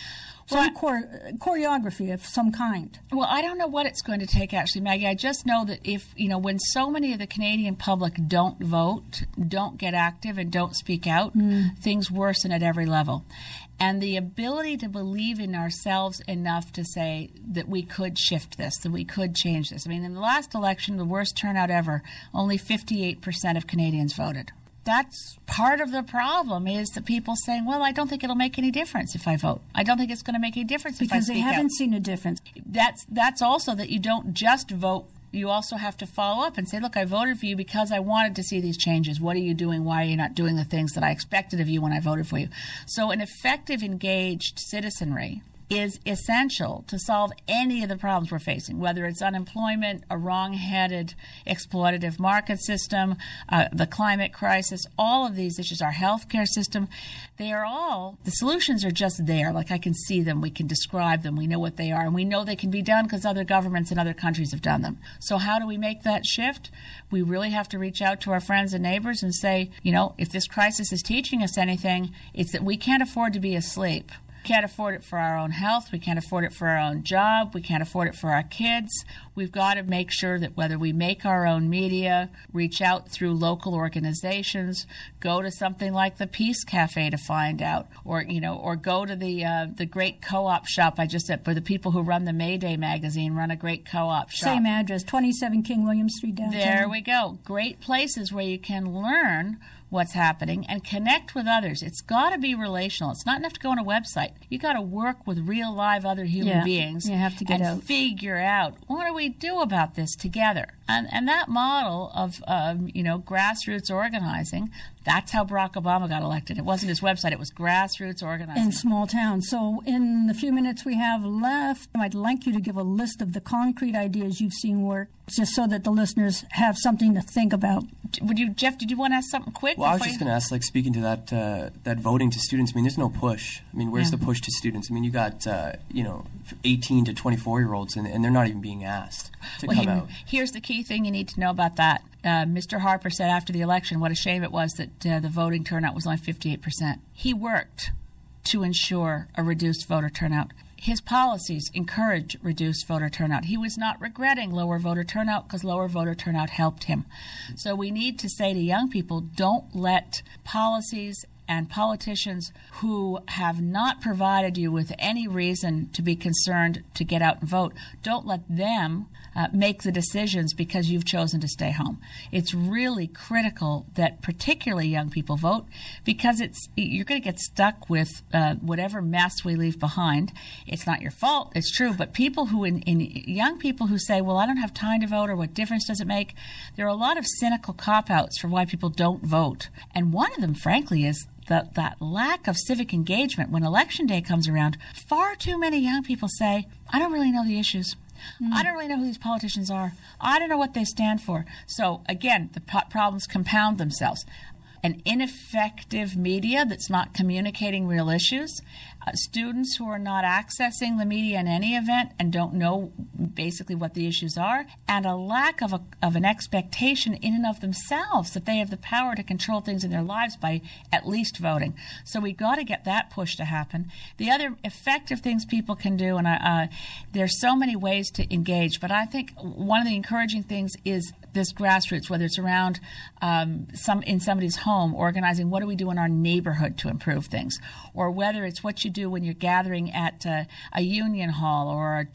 Speaker 3: Some choreography of some kind.
Speaker 4: Well, I don't know what it's going to take, actually, Maggie. I just know that when so many of the Canadian public don't vote, don't get active, and don't speak out, things worsen at every level. And the ability to believe in ourselves enough to say that we could shift this, that we could change this. I mean, in the last election, the worst turnout ever, only 58% of Canadians voted. That's part of the problem, is that people saying, well, I don't think it'll make any difference if I vote. I don't think it's going to make any difference if I speak out.
Speaker 3: Because they haven't seen a difference.
Speaker 4: That's also that you don't just vote. You also have to follow up and say, look, I voted for you because I wanted to see these changes. What are you doing? Why are you not doing the things that I expected of you when I voted for you? So an effective, engaged citizenry is essential to solve any of the problems we're facing, whether it's unemployment, a wrong-headed, exploitative market system, the climate crisis, all of these issues, our healthcare system. The solutions are just there. Like, I can see them, we can describe them, we know what they are, and we know they can be done because other governments and other countries have done them. So how do we make that shift? We really have to reach out to our friends and neighbors and say, if this crisis is teaching us anything, it's that we can't afford to be asleep. We can't afford it for our own health. We can't afford it for our own job. We can't afford it for our kids. We've got to make sure that whether we make our own media, reach out through local organizations, go to something like the Peace Cafe to find out, or go to the great co-op shop I just said, for the people who run the Mayday magazine, run a great co-op shop.
Speaker 3: Same address, 27 King William Street downtown.
Speaker 4: There we go. Great places where you can learn what's happening and connect with others. It's got to be relational. It's not enough to go on a website. You got to work with real, live other human beings.
Speaker 3: You have to get out.
Speaker 4: Figure out, what do we do about this together? And that model of grassroots organizing, that's how Barack Obama got elected. It wasn't his website, it was grassroots organizing.
Speaker 3: In small towns. So in the few minutes we have left, I'd like you to give a list of the concrete ideas you've seen work, just so that the listeners have something to think about.
Speaker 4: Jeff, did you want to ask something quick?
Speaker 5: Well, I was just going to ask, speaking to that voting to students, I mean, there's no push. I mean, where's the push to students? I mean, you got, 18 to 24-year-olds, and they're not even being asked to come out.
Speaker 4: Here's the key thing you need to know about that. Mr. Harper said after the election what a shame it was that the voting turnout was only 58%. He worked to ensure a reduced voter turnout. His policies encourage reduced voter turnout. He was not regretting lower voter turnout because lower voter turnout helped him. So we need to say to young people, don't let policies and politicians who have not provided you with any reason to be concerned to get out and vote, don't let them make the decisions because you've chosen to stay home. It's really critical that particularly young people vote, because you're going to get stuck with whatever mess we leave behind. It's not your fault, it's true, but people who, in young people who say, well, I don't have time to vote, or what difference does it make? There are a lot of cynical cop-outs for why people don't vote. And one of them, frankly, is that lack of civic engagement. When Election Day comes around, far too many young people say, I don't really know the issues. I don't really know who these politicians are. I don't know what they stand for. So, again, the problems compound themselves. An ineffective media that's not communicating real issues, students who are not accessing the media in any event and don't know basically what the issues are, and a lack of an expectation in and of themselves that they have the power to control things in their lives by at least voting. So we've got to get that push to happen. The other effective things people can do, and there's so many ways to engage, but I think one of the encouraging things is this grassroots, whether it's around in somebody's home, organizing what do we do in our neighborhood to improve things, or whether it's what you do when you're gathering at a union hall or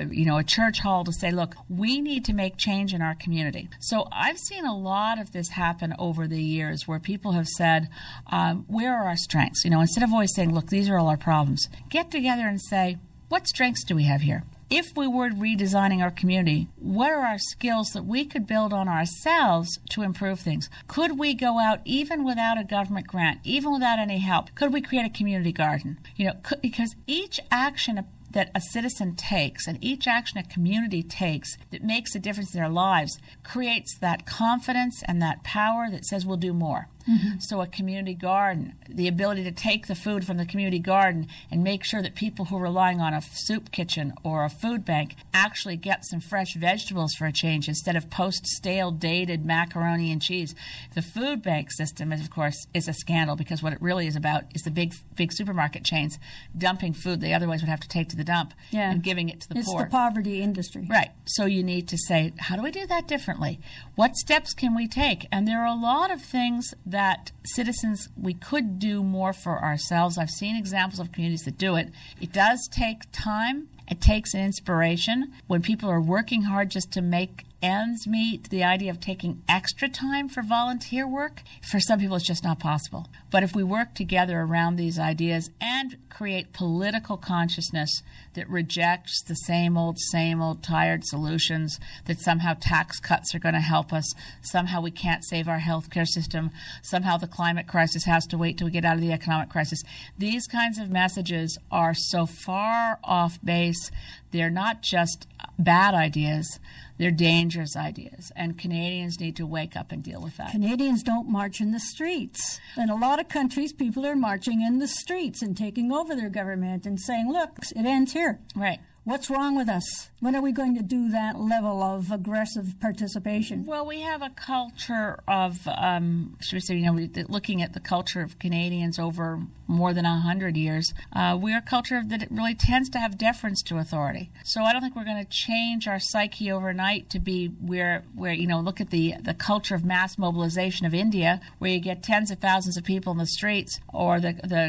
Speaker 4: a church hall to say, look, we need to make change in our community. So I've seen a lot of this happen over the years where people have said, where are our strengths? Instead of always saying, look, these are all our problems, get together and say, what strengths do we have here? If we were redesigning our community, what are our skills that we could build on ourselves to improve things? Could we go out even without a government grant, even without any help? Could we create a community garden? Because each action that a citizen takes and each action a community takes that makes a difference in their lives creates that confidence and that power that says we'll do more. Mm-hmm. So a community garden, the ability to take the food from the community garden and make sure that people who are relying on a soup kitchen or a food bank actually get some fresh vegetables for a change instead of post-stale, dated macaroni and cheese. The food bank system, of course, is a scandal because what it really is about is the big supermarket chains dumping food they otherwise would have to take to the dump and giving it to the poor.
Speaker 3: It's the poverty industry.
Speaker 4: Right. So you need to say, how do we do that differently? What steps can we take? And there are a lot of things that citizens, we could do more for ourselves. I've seen examples of communities that do it. It does take time. It takes an inspiration. When people are working hard just to make ends meet, the idea of taking extra time for volunteer work, for some people it's just not possible. But if we work together around these ideas and create political consciousness that rejects the same old tired solutions, that somehow tax cuts are going to help us, somehow we can't save our healthcare system, somehow the climate crisis has to wait till we get out of the economic crisis. These kinds of messages are so far off base. They're not just bad ideas, they're dangerous ideas, and Canadians need to wake up and deal with that.
Speaker 3: Canadians don't march in the streets. In a lot of countries, people are marching in the streets and taking over their government and saying, look, it ends here.
Speaker 4: Right.
Speaker 3: What's wrong with us? When are we going to do that level of aggressive participation?
Speaker 4: Well, we have a culture of, should we say, looking at the culture of Canadians over more than 100 years, we're a culture that really tends to have deference to authority. So I don't think we're going to change our psyche overnight to be where look at the culture of mass mobilization of India, where you get tens of thousands of people in the streets, or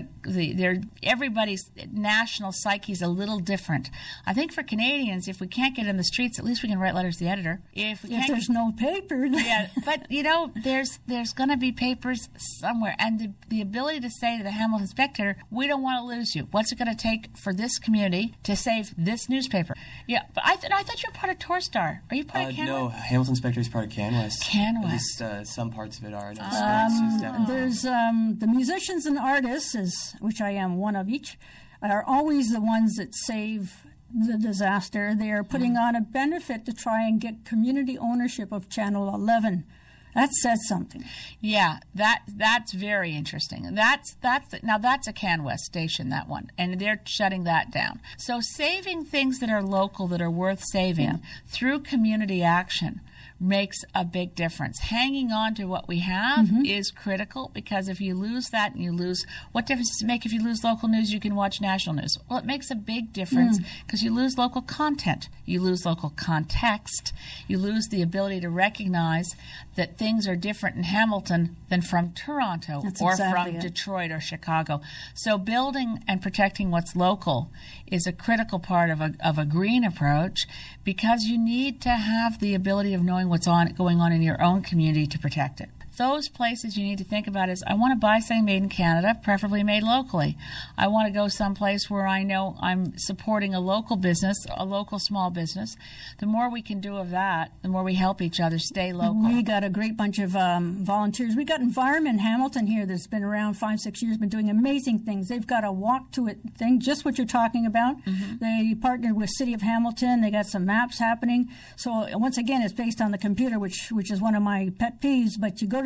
Speaker 4: everybody's national psyche is a little different. I think for Canadians, if we can't get in the streets, at least we can write letters to the editor.
Speaker 3: If there's no paper.
Speaker 4: Yeah, but there's going to be papers somewhere, and the ability to say to the Hamilton Spectator, we don't want to lose you. What's it going to take for this community to save this newspaper? Yeah, but I thought you were part of Torstar. Are you part of CanWest?
Speaker 5: No, Hamilton Spectator is part of CanWest.
Speaker 4: CanWest.
Speaker 5: At least some parts of it are.
Speaker 3: There's the musicians and artists, which I am one of each, are always the ones that save the disaster. They are putting on a benefit to try and get community ownership of Channel 11. That says something.
Speaker 4: Yeah, that's very interesting. That's a CanWest station, that one, and they're shutting that down. So saving things that are local, that are worth saving through community action makes a big difference. Hanging on to what we have is critical, because if you lose that and you lose, what difference does it make if you lose local news, you can watch national news? Well, it makes a big difference because you lose local content, you lose local context, you lose the ability to recognize that things are different in Hamilton than from Toronto from Detroit or Chicago. So building and protecting what's local is a critical part of a green approach, because you need to have the ability of knowing what's going on in your own community to protect it. Those places you need to think about is, I want to buy something made in Canada, preferably made locally. I want to go someplace where I know I'm supporting a local business, a local small business. The more we can do of that, the more we help each other stay local.
Speaker 3: We got a great bunch of volunteers. We got Environment Hamilton here that's been around 5-6 years, been doing amazing things. They've got a walk to it thing, just what you're talking about. They partnered with City of Hamilton. They got some maps happening. So once again, it's based on the computer, which is one of my pet peeves. But you go to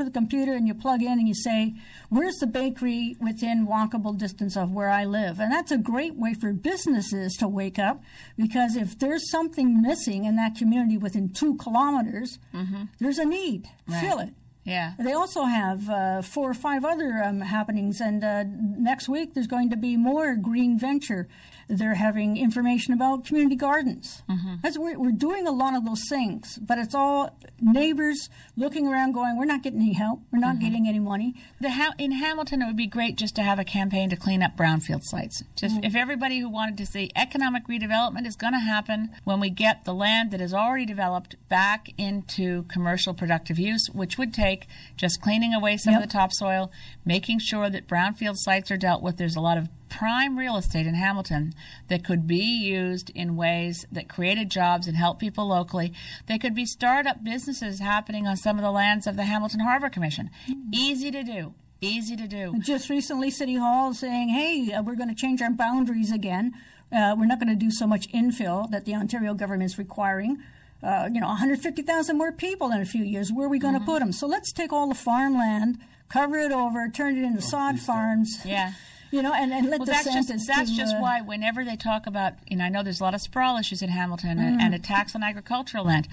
Speaker 3: to the computer and you plug in and you say, where's the bakery within walkable distance of where I live? And that's a great way for businesses to wake up, because if there's something missing in that community within 2 kilometers, there's a need.
Speaker 4: Right.
Speaker 3: Fill it.
Speaker 4: Yeah.
Speaker 3: They also have 4 or 5 other happenings, and next week there's going to be more green venture. They're having information about community gardens. We're doing a lot of those things, but it's all neighbors looking around going, we're not getting any help, we're not getting any money.
Speaker 4: In Hamilton, it would be great just to have a campaign to clean up brownfield sites. Just if everybody who wanted to see economic redevelopment is going to happen when we get the land that is already developed back into commercial productive use, which would take just cleaning away some of the topsoil, making sure that brownfield sites are dealt with. There's a lot of prime real estate in Hamilton that could be used in ways that created jobs and help people locally. They could be startup businesses happening on some of the lands of the Hamilton Harbor Commission. Easy to do. Easy to do.
Speaker 3: Just recently, City Hall saying, hey, we're going to change our boundaries again. We're not going to do so much infill that the Ontario government is requiring. 150,000 more people in a few years. Where are we going to put them? So let's take all the farmland, cover it over, turn it into sod farms.
Speaker 4: Yeah.
Speaker 3: And let
Speaker 4: that's just why whenever they talk about, I know there's a lot of sprawl issues in Hamilton and attacks on agricultural land.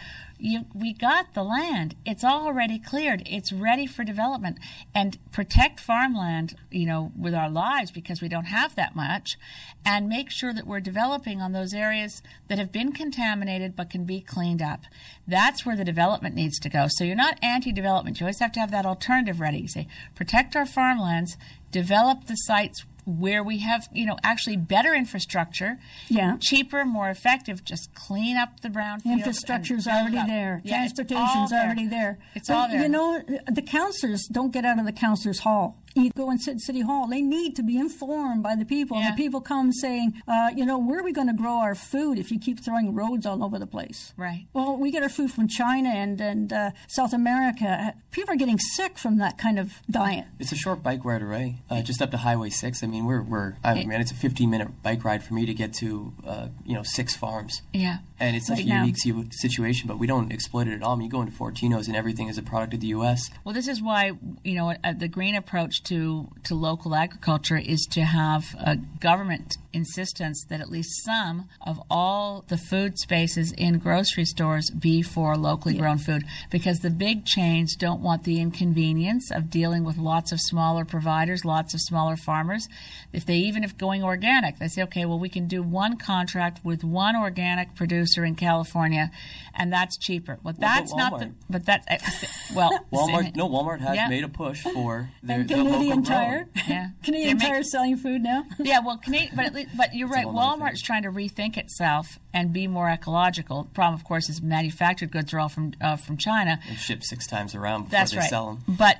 Speaker 4: We got the land. It's already cleared. It's ready for development. And protect farmland, with our lives, because we don't have that much, and make sure that we're developing on those areas that have been contaminated but can be cleaned up. That's where the development needs to go. So you're not anti-development. You always have to have that alternative ready. You say, protect our farmlands, develop the sites where we have, actually better infrastructure, cheaper, more effective. Just clean up the brownfield.
Speaker 3: Infrastructure's already there.
Speaker 4: Yeah,
Speaker 3: transportation's already there.
Speaker 4: It's all there.
Speaker 3: The councillors don't get out of the councillors' hall. You go and sit in City Hall. They need to be informed by the people.
Speaker 4: Yeah.
Speaker 3: And the people come saying, where are we going to grow our food if you keep throwing roads all over the place?
Speaker 4: Right.
Speaker 3: Well, we get our food from China and South America. People are getting sick from that kind of diet.
Speaker 5: It's a short bike ride away, just up to Highway 6. I mean, it's a 15-minute bike ride for me to get to, 6 farms.
Speaker 4: Yeah.
Speaker 5: And it's such a unique situation, but we don't exploit it at all. I mean, you go into Fortino's and everything is a product of the U.S.
Speaker 4: Well, this is why, the green approach to local agriculture is to have a government insistence that at least some of all the food spaces in grocery stores be for locally grown food, because the big chains don't want the inconvenience of dealing with lots of smaller providers, lots of smaller farmers. If going organic, they say, okay, well, we can do one contract with one organic producer in California, and that's cheaper. Well, that's not the. But that's
Speaker 5: Walmart. No, Walmart has made a push for their
Speaker 3: Canadian Tire.
Speaker 4: Yeah,
Speaker 3: Canadian Tire selling food now.
Speaker 4: Yeah, well, but you're right. Walmart's trying to rethink itself and be more ecological. The problem, of course, is manufactured goods are all from China
Speaker 5: and shipped 6 times around before they sell them.
Speaker 4: But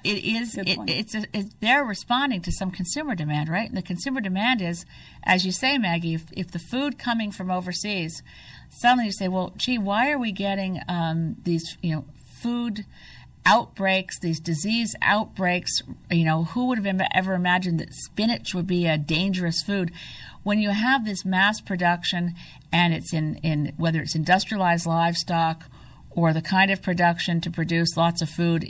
Speaker 4: they're responding to some consumer demand, right? And the consumer demand is, as you say, Maggie, if the food coming from overseas, suddenly you say, well, gee, why are we getting these food outbreaks, these disease outbreaks? Who would have ever imagined that spinach would be a dangerous food? When you have this mass production, and it's in whether it's industrialized livestock or the kind of production to produce lots of food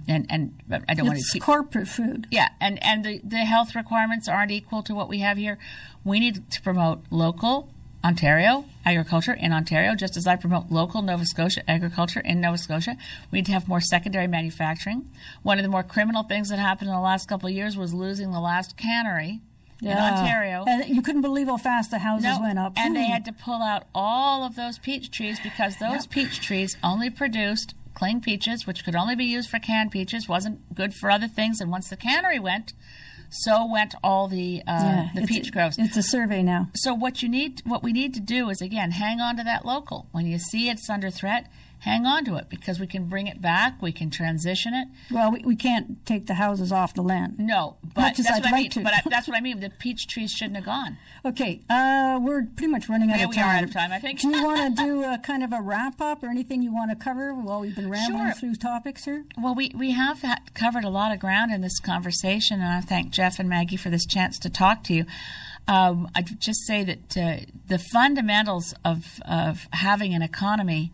Speaker 3: It's corporate food.
Speaker 4: Yeah, and the health requirements aren't equal to what we have here. We need to promote local Ontario agriculture in Ontario, just as I promote local Nova Scotia agriculture in Nova Scotia. We need to have more secondary manufacturing. One of the more criminal things that happened in the last couple of years was losing the last cannery in Ontario.
Speaker 3: And you couldn't believe how fast the houses went up.
Speaker 4: And they had to pull out all of those peach trees because those peach trees only produced cling peaches, which could only be used for canned peaches, wasn't good for other things. And once the cannery went, so went all the peach groves.
Speaker 3: It's a survey now.
Speaker 4: So what we need to do is, again, hang on to that local. When you see it's under threat, hang on to it, because we can bring it back, we can transition it.
Speaker 3: Well, we can't take the houses off the land.
Speaker 4: No, but
Speaker 3: that's what I mean.
Speaker 4: But that's what I mean. The peach trees shouldn't have gone.
Speaker 3: Okay, we're pretty much running out of time.
Speaker 4: We are out of time, I think.
Speaker 3: Do you want to do a kind of a wrap-up or anything you want to cover while we've been rambling through topics here?
Speaker 4: Well, we have covered a lot of ground in this conversation, and I thank Jeff and Maggie for this chance to talk to you. I'd just say that the fundamentals of having an economy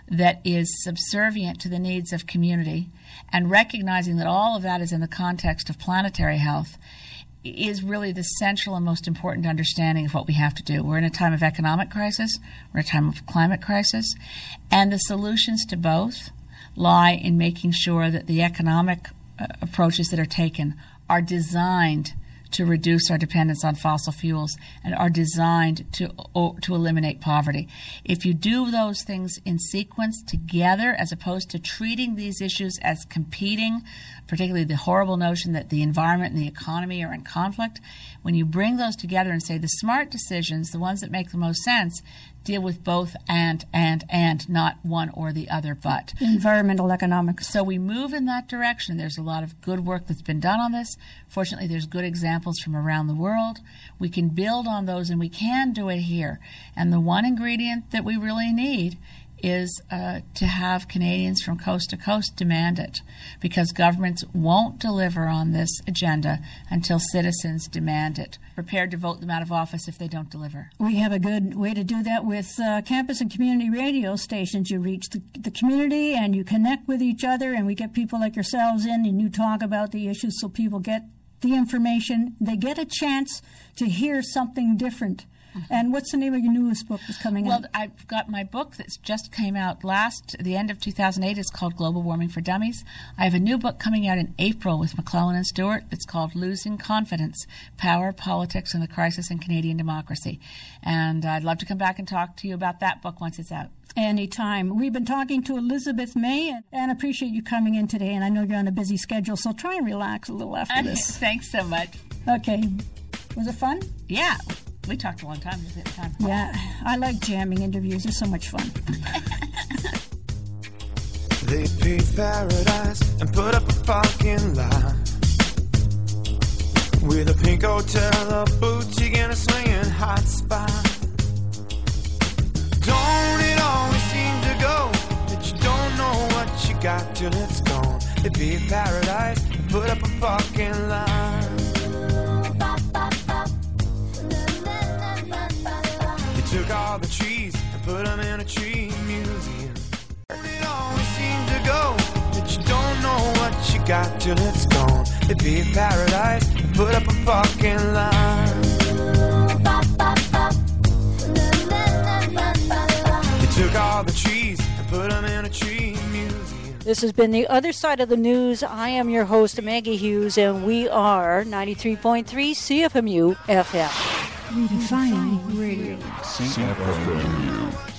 Speaker 4: that is subservient to the needs of community, and recognizing that all of that is in the context of planetary health, is really the central and most important understanding of what we have to do. We're in a time of economic crisis, we're in a time of climate crisis, and the solutions to both lie in making sure that the economic approaches that are taken are designed to reduce our dependence on fossil fuels and are designed to eliminate poverty. If you do those things in sequence together, as opposed to treating these issues as competing, particularly the horrible notion that the environment and the economy are in conflict, when you bring those together and say the smart decisions, the ones that make the most sense, deal with both and, not one or the other but.
Speaker 3: Environmental economics.
Speaker 4: So we move in that direction. There's a lot of good work that's been done on this. Fortunately, there's good examples from around the world. We can build on those, and we can do it here. And the one ingredient that we really need is to have Canadians from coast to coast demand it, because governments won't deliver on this agenda until citizens demand it, prepared to vote them out of office if they don't deliver.
Speaker 3: We have a good way to do that with campus and community radio stations. You reach the community and you connect with each other, and we get people like yourselves in and you talk about the issues so people get the information. They get a chance to hear something different. And what's the name of your newest book that's coming out?
Speaker 4: Well, I've got my book that's just came out the end of 2008. It's called Global Warming for Dummies. I have a new book coming out in April with McClellan and Stewart. It's called Losing Confidence, Power, Politics, and the Crisis in Canadian Democracy. And I'd love to come back and talk to you about that book once it's out.
Speaker 3: Anytime. We've been talking to Elizabeth May, and appreciate you coming in today. And I know you're on a busy schedule, so try and relax a little after this.
Speaker 4: Thanks so much.
Speaker 3: Okay. Was it fun?
Speaker 4: Yeah. We talked a long time. Just at the time.
Speaker 3: Yeah. I like jamming interviews. They're so much fun.
Speaker 6: They paved paradise and put up a fucking lie with a pink hotel, a boutique, and a swinging hot spot. Don't it always seem to go that you don't know what you got till it's gone? They paved paradise and put up a fucking lie. They took all the trees and put them in a tree museum. It always seemed to go that you don't know what you got till it's gone. They paved paradise and put up a fucking line. They took all the trees and put them in a tree museum.
Speaker 1: This has been The Other Side of the News. I am your host, Maggie Hughes, and we are 93.3 CFMU FM.
Speaker 3: Redefining radio.
Speaker 7: CFMU.